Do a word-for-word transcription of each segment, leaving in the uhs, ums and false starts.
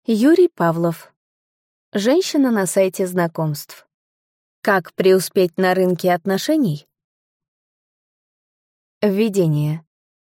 Юрий Павлов. Женщина на сайте знакомств. Как преуспеть на рынке отношений? Введение.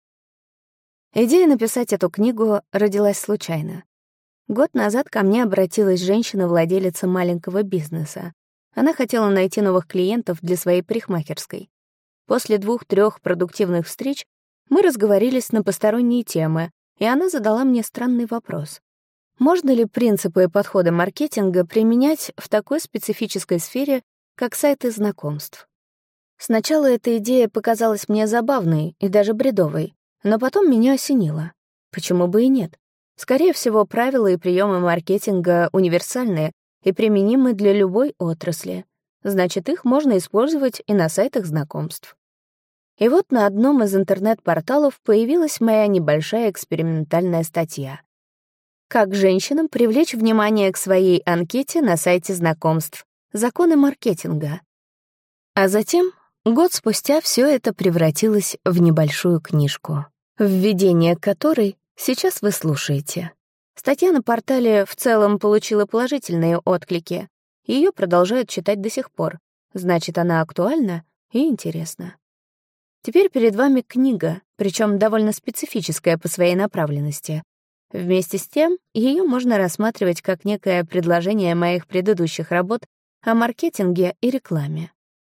Идея написать эту книгу родилась случайно. Год назад ко мне обратилась женщина-владелица маленького бизнеса. Она хотела найти новых клиентов для своей парикмахерской. После двух-трех продуктивных встреч мы разговорились на посторонние темы, и она задала мне странный вопрос. Можно ли принципы и подходы маркетинга применять в такой специфической сфере, как сайты знакомств? Сначала эта идея показалась мне забавной и даже бредовой, но потом меня осенило. Почему бы и нет? Скорее всего, правила и приемы маркетинга универсальные и применимы для любой отрасли. Значит, их можно использовать и на сайтах знакомств. И вот на одном из интернет-порталов появилась моя небольшая экспериментальная статья. Как женщинам привлечь внимание к своей анкете на сайте знакомств? Законы маркетинга. А затем, год спустя, все это превратилось в небольшую книжку, введение которой сейчас вы слушаете. Статья на портале в целом получила положительные отклики. Ее продолжают читать до сих пор. Значит, она актуальна и интересна. Теперь перед вами книга, причем довольно специфическая по своей направленности. Вместе с тем, ее можно рассматривать как некое предложение моих предыдущих работ о маркетинге и рекламе.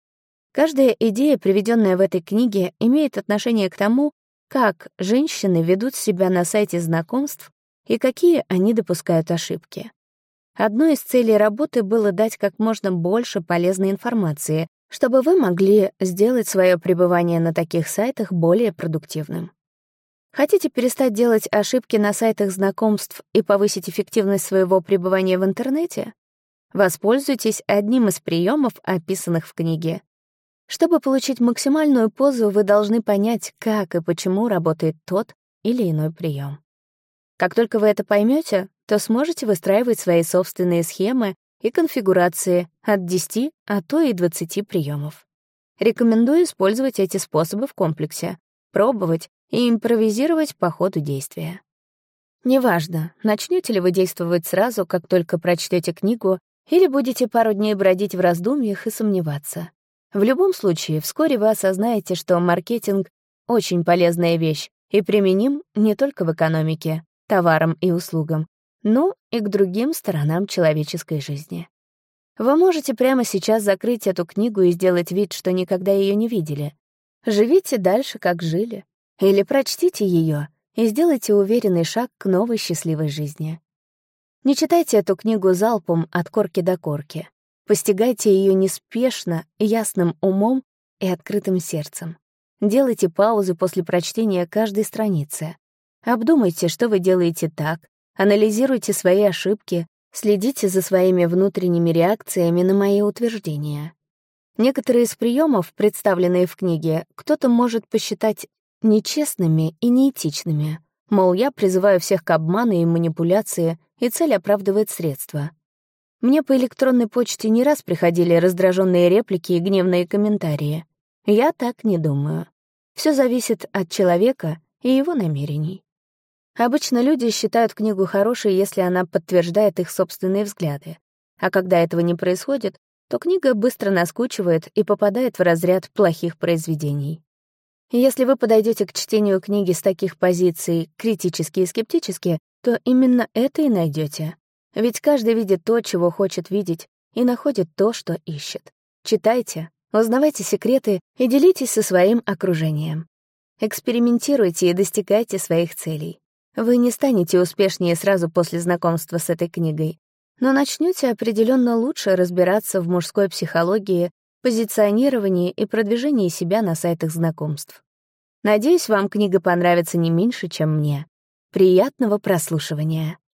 Каждая идея, приведенная в этой книге, имеет отношение к тому, как женщины ведут себя на сайте знакомств и какие они допускают ошибки. Одной из целей работы было дать как можно больше полезной информации, чтобы вы могли сделать свое пребывание на таких сайтах более продуктивным. Хотите перестать делать ошибки на сайтах знакомств и повысить эффективность своего пребывания в интернете? Воспользуйтесь одним из приемов, описанных в книге. Чтобы получить максимальную пользу, вы должны понять, как и почему работает тот или иной прием. Как только вы это поймете, то сможете выстраивать свои собственные схемы и конфигурации от десяти, а то и двадцати приемов. Рекомендую использовать эти способы в комплексе, пробовать и импровизировать по ходу действия. Неважно, начнете ли вы действовать сразу, как только прочтете книгу, или будете пару дней бродить в раздумьях и сомневаться. В любом случае, вскоре вы осознаете, что маркетинг — очень полезная вещь и применим не только в экономике, товарам и услугам, но и к другим сторонам человеческой жизни. Вы можете прямо сейчас закрыть эту книгу и сделать вид, что никогда ее не видели. Живите дальше, как жили. Или прочтите ее и сделайте уверенный шаг к новой счастливой жизни. Не читайте эту книгу залпом от корки до корки. Постигайте ее неспешно, ясным умом и открытым сердцем. Делайте паузы после прочтения каждой страницы. Обдумайте, что вы делаете так, анализируйте свои ошибки, следите за своими внутренними реакциями на мои утверждения. Некоторые из приемов, представленные в книге, кто-то может посчитать нечестными и неэтичными. Мол, я призываю всех к обману и манипуляции, и цель оправдывает средства. Мне по электронной почте не раз приходили раздраженные реплики и гневные комментарии. Я так не думаю. Все зависит от человека и его намерений. Обычно люди считают книгу хорошей, если она подтверждает их собственные взгляды. А когда этого не происходит, то книга быстро наскучивает и попадает в разряд плохих произведений. Если вы подойдете к чтению книги с таких позиций критически и скептически, то именно это и найдете. Ведь каждый видит то, чего хочет видеть, и находит то, что ищет. Читайте, узнавайте секреты и делитесь со своим окружением. Экспериментируйте и достигайте своих целей. Вы не станете успешнее сразу после знакомства с этой книгой, но начнете определенно лучше разбираться в мужской психологии, позиционировании и продвижении себя на сайтах знакомств. Надеюсь, вам книга понравится не меньше, чем мне. Приятного прослушивания.